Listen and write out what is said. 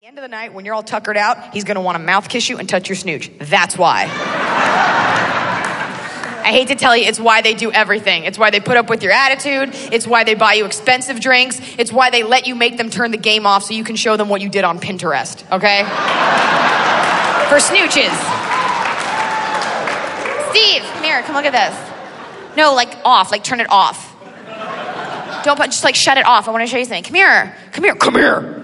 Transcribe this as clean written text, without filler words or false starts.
End of the night, when you're all tuckered out, he's gonna want to mouth kiss you and touch your snooch. That's why. I hate to tell you, it's why they do everything. It's why they put up with your attitude. It's why they buy you expensive drinks. It's why they let you make them turn the game off so you can show them what you did on Pinterest, okay? For snooches. Steve, come here, come look at this. No, like off, like turn it off. Don't, just like shut it off. I want to show you something. Come here, come here, come here.